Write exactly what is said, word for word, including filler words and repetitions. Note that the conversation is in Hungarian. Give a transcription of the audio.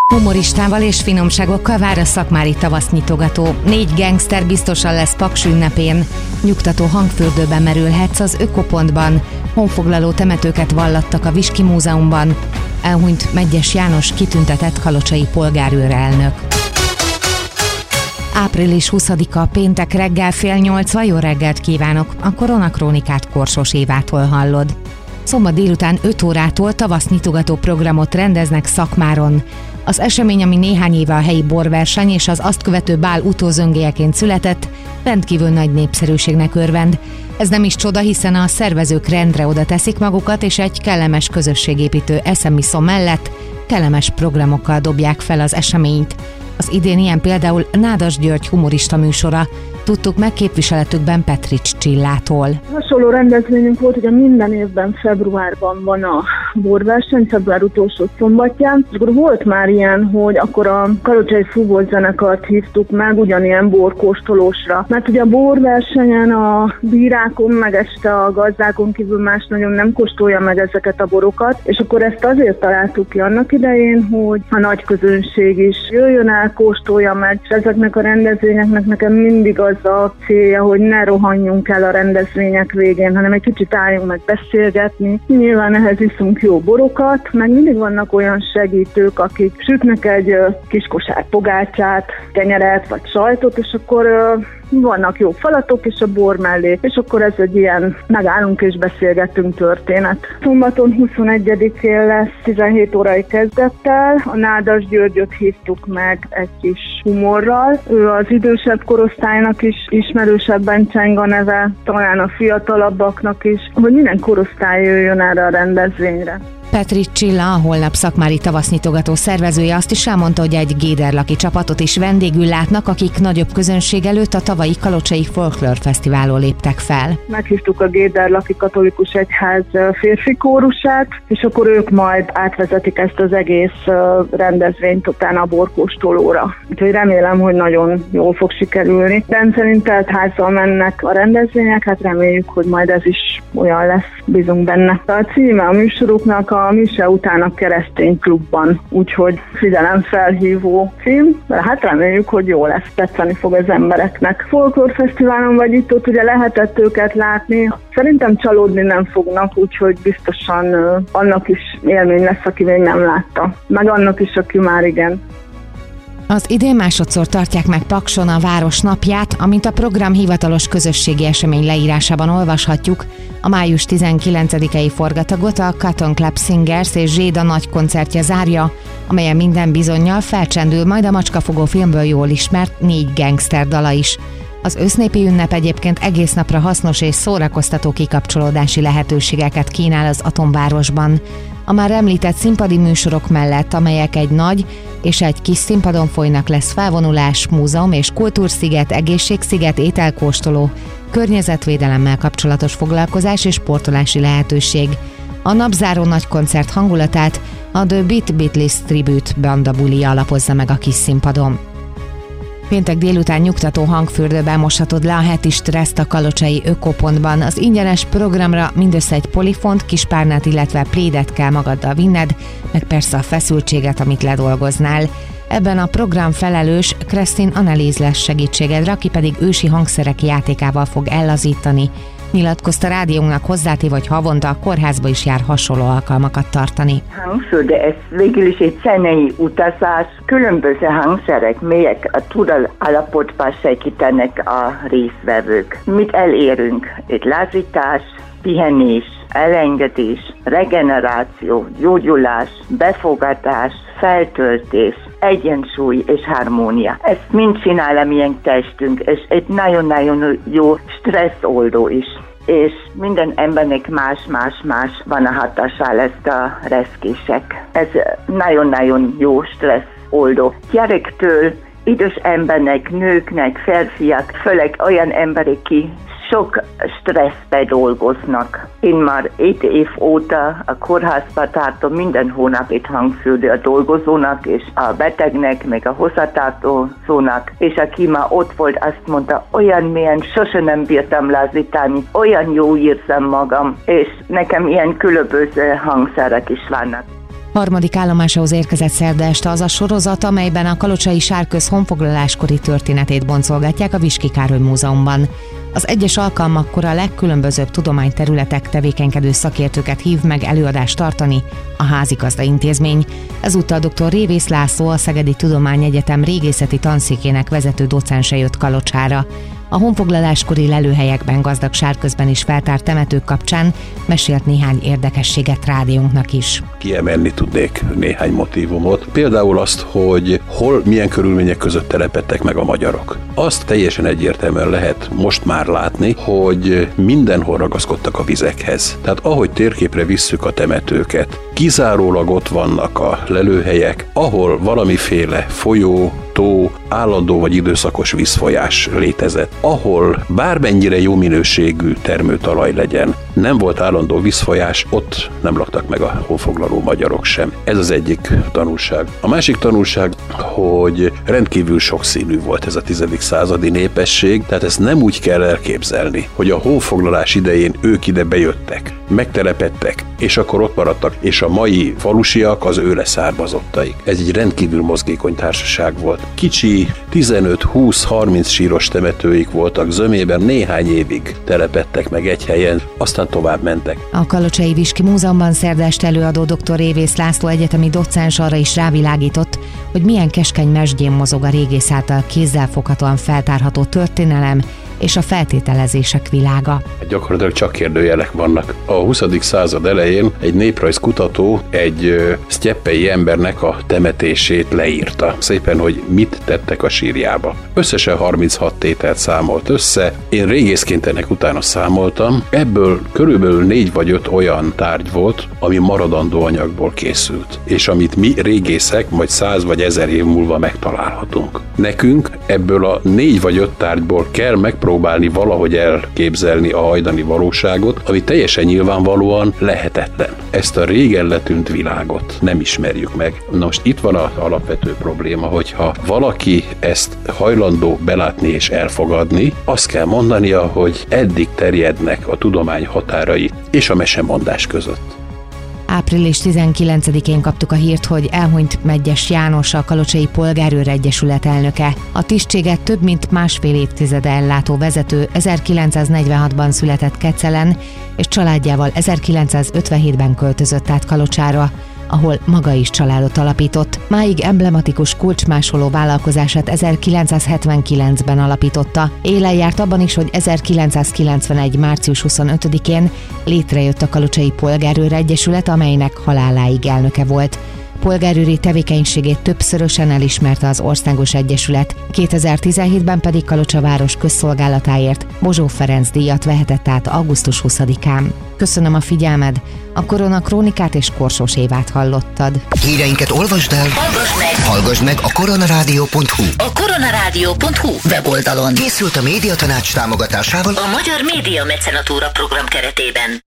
Humoristával és finomságokkal vár a szakmári tavasznyitogató. Négy gangster biztosan lesz Paks ünnepén. Nyugtató hangfürdőben merülhetsz az Ökopontban. Honfoglaló temetőket vallattak a Viski Múzeumban. Elhunyt Medgyes János kitüntetett kalocsai polgárőrelnök. április huszadika péntek reggel fél nyolcva, jó reggelt kívánok! A Koronakrónikát Korsos Évától hallod. Szombat délután öt órától tavasznyitogató programot rendeznek Szakmáron. Az esemény, ami néhány éve a helyi borverseny és az azt követő bál utózöngéjeként született, rendkívül nagy népszerűségnek örvend. Ez nem is csoda, hiszen a szervezők rendre oda teszik magukat, és egy kellemes közösségépítő eszemiszom mellett kellemes programokkal dobják fel az eseményt. Az idén ilyen például Nádas György humorista műsora. Tudtuk meg képviseletükben Petrics Csillától. Hasonló rendezvényünk volt, hogy minden évben februárban van a borverseny, február utolsó szombatján, és akkor volt már ilyen, hogy akkor a kalocsai fúvózenekart hívtuk meg ugyanilyen borkóstolósra. Mert ugye a borversenyen a bírákon, meg este a gazdákon kívül más nagyon nem kóstolja meg ezeket a borokat, és akkor ezt azért találtuk ki annak idején, hogy a nagy közönség is jöjjön el, kóstolja meg, és ezeknek a rendezvényeknek nekem mindig az a célja, hogy ne rohanjunk el a rendezvények végén, hanem egy kicsit álljunk meg beszélgetni. Nyilván ehhez iszunk jó borokat, meg mindig vannak olyan segítők, akik sütnek egy kis kosár pogácsát, kenyeret vagy sajtot, és akkor vannak jó falatok és a bor mellé, és akkor ez egy ilyen megállunk és beszélgetünk történet. Szombaton huszonegyedikén lesz tizenhét órai kezdettel, a Nádas Györgyöt hívtuk meg egy kis humorral. Ő az idősebb korosztálynak is ismerősebben cseng a neve, talán a fiatalabbaknak is, hogy minden korosztály jöjjön erre a rendezvényre. Petrics Csilla, a holnap szakmári tavasznyitogató szervezője azt is elmondta, hogy egy géderlaki csapatot is vendégül látnak, akik nagyobb közönség előtt a tavalyi Kalocsai Folklór Fesztiválon léptek fel. Meghívtuk a Géderlaki Katolikus Egyház férfi kórusát, és akkor ők majd átvezetik ezt az egész rendezvényt utána a borkóstolóra. Úgyhogy remélem, hogy nagyon jól fog sikerülni. Rendszerint telt házzal mennek a rendezvények, hát reméljük, hogy majd ez is olyan lesz, bízunk benne. A címe a műsoruknak a mise után a keresztény klubban, úgyhogy figyelemfelhívó cím, de hát reméljük, hogy jó lesz, tetszeni fog az embereknek. Folklór Fesztiválon vagy itt ott ugye lehetett őket látni, szerintem csalódni nem fognak, úgyhogy biztosan uh, annak is élmény lesz, aki még nem látta, meg annak is, aki már igen. Az idén másodszor tartják meg Pakson a város napját, amint a program hivatalos közösségi esemény leírásában olvashatjuk. A május tizenkilencedikei forgatagot a Cotton Club Singers és Zséda nagy koncertje zárja, amelyen minden bizonnyal felcsendül majd a Macskafogó filmből jól ismert négy gangster dala is. Az ősznépi ünnep egyébként egész napra hasznos és szórakoztató kikapcsolódási lehetőségeket kínál az Atomvárosban. A már említett színpadi műsorok mellett, amelyek egy nagy és egy kis színpadon folynak, lesz felvonulás, múzeum és kultúrsziget, egészségsziget, ételkóstoló, környezetvédelemmel kapcsolatos foglalkozás és sportolási lehetőség. A napzáró nagy koncert hangulatát a The Beat Beatles Tribute banda bulia alapozza meg a kis színpadon. Péntek délután nyugtató hangfürdőben moshatod le a heti stresszt a Kalocsai Ökopontban. Az ingyenes programra mindössze egy polifont, kispárnát, illetve plédet kell magaddal vinned, meg persze a feszültséget, amit ledolgoznál. Ebben a program felelős Kresztin Anneliz lesz segítségedre, aki pedig ősi hangszerek játékával fog ellazítani. Nyilatkozta rádiónknak hozzátéve, hogy havonta a kórházba is jár hasonló alkalmakat tartani. Hangfürde, ez végül is egy zenei utazás. Különböző hangszerek, melyek a tudatállapotban segítenek a résztvevők. Mit elérünk? Egy lazítás, pihenés, elengedés, regeneráció, gyógyulás, befogadás, feltöltés, egyensúly és harmónia. Ezt mind csinál a milyen testünk, és egy nagyon-nagyon jó stresszoldó is. És minden embernek más-más-más van a hatással ezt a reszkések. Ez nagyon-nagyon jó stresszoldó. Gyerektől idős embernek, nőknek, férfiak, főleg olyan emberek, ki sok stresszbe dolgoznak. Én már öt év óta a kórházba tartom minden hónap egy hangfürdő a dolgozónak és a betegnek, meg a hozzátartozónak, és aki már ott volt, azt mondta, olyan milyen sose nem bírtam lazítani, olyan jó érzem magam, és nekem ilyen különböző hangszerek is vannak. Harmadik állomásához érkezett szerda este az a sorozat, amelyben a kalocsai sárköz honfoglaláskori történetét boncolgatják a Viski Károly Múzeumban. Az egyes alkalmakkor a legkülönbözőbb tudományterületek tevékenykedő szakértőket hív meg előadást tartani a Házigazda Intézmény. Ezúttal dr. Révész László, a Szegedi Tudományegyetem régészeti tanszékének vezető docense jött Kalocsára. A honfoglaláskori lelőhelyekben gazdag sárközben is feltárt temetők kapcsán mesélt néhány érdekességet rádiónknak is. Kiemelni tudnék néhány motívumot, például azt, hogy hol, milyen körülmények között telepedtek meg a magyarok. Azt teljesen egyértelműen lehet most már látni, hogy mindenhol ragaszkodtak a vizekhez. Tehát ahogy térképre visszük a temetőket, kizárólag ott vannak a lelőhelyek, ahol valamiféle folyó, tó, állandó vagy időszakos vízfolyás létezett. Ahol bármennyire jó minőségű termőtalaj legyen, nem volt állandó vízfolyás, ott nem laktak meg a honfoglaló magyarok sem. Ez az egyik tanulság. A másik tanulság, hogy rendkívül sokszínű volt ez a tizedik századi népesség, tehát ezt nem úgy kell elképzelni, hogy a honfoglalás idején ők ide bejöttek, megtelepedtek, és akkor ott maradtak, és a mai falusiak az ő leszármazottaik. Ez egy rendkívül mozgékony társaság volt. Kicsi, tizenöt, húsz, harminc síros temetőik voltak zömében, néhány évig telepedtek meg egy helyen, aztán tovább mentek. A Kalocsai Viski Múzeumban szerda este előadó dr. Révész László egyetemi docens arra is rávilágított, hogy milyen keskeny mesdjén mozog a régész által kézzelfoghatóan feltárható történelem és a feltételezések világa. Gyakorlatilag csak kérdőjelek vannak. A huszadik század elején egy néprajzkutató egy sztyeppei embernek a temetését leírta. Szépen, hogy mit tettek a sírjába. Összesen harminchat tételt számolt össze. Én régészként ennek utána számoltam. Ebből körülbelül négy vagy öt olyan tárgy volt, ami maradandó anyagból készült, és amit mi régészek majd száz vagy ezer év múlva megtalálhatunk. Nekünk ebből a négy vagy öt tárgyból kell megpróbálni valahogy elképzelni a hajdani valóságot, ami teljesen nyilvánvalóan lehetetlen. Ezt a régen letűnt világot nem ismerjük meg. Na most itt van az alapvető probléma, hogyha valaki ezt hajlandó belátni és elfogadni, azt kell mondania, hogy eddig terjednek a tudomány határai és a mesemondás között. április tizenkilencedikén kaptuk a hírt, hogy elhunyt Medgyes János, a Kalocsai Polgárőr Egyesület elnöke. A tisztséget több mint másfél évtizede ellátó vezető ezerkilencszáznegyvenhatban született Kecelen, és családjával ezerkilencszázötvenhétben költözött át Kalocsára, ahol maga is családot alapított. Máig emblematikus kulcsmásoló vállalkozását ezerkilencszázhetvenkilencben alapította. Élen járt abban is, hogy ezerkilencszázkilencvenegy. március huszonötödikén létrejött a Kalocsai Polgárőr Egyesület, amelynek haláláig elnöke volt. Polgárőri tevékenységét többszörösen elismerte az Országos Egyesület, kétezer-tizenhétben pedig Kalocsa város közszolgálatáért Bozsó Ferenc díjat vehetett át augusztus huszadikán. Köszönöm a figyelmed, a Korona Krónikát és Korsós Évát hallottad. Híreinket olvasd el, hallgass meg, hallgass meg a koronarádió pont hu. A koronarádió pont hu weboldalon. Készült a Médiatanács támogatásával a Magyar Média Mecenatúra program keretében.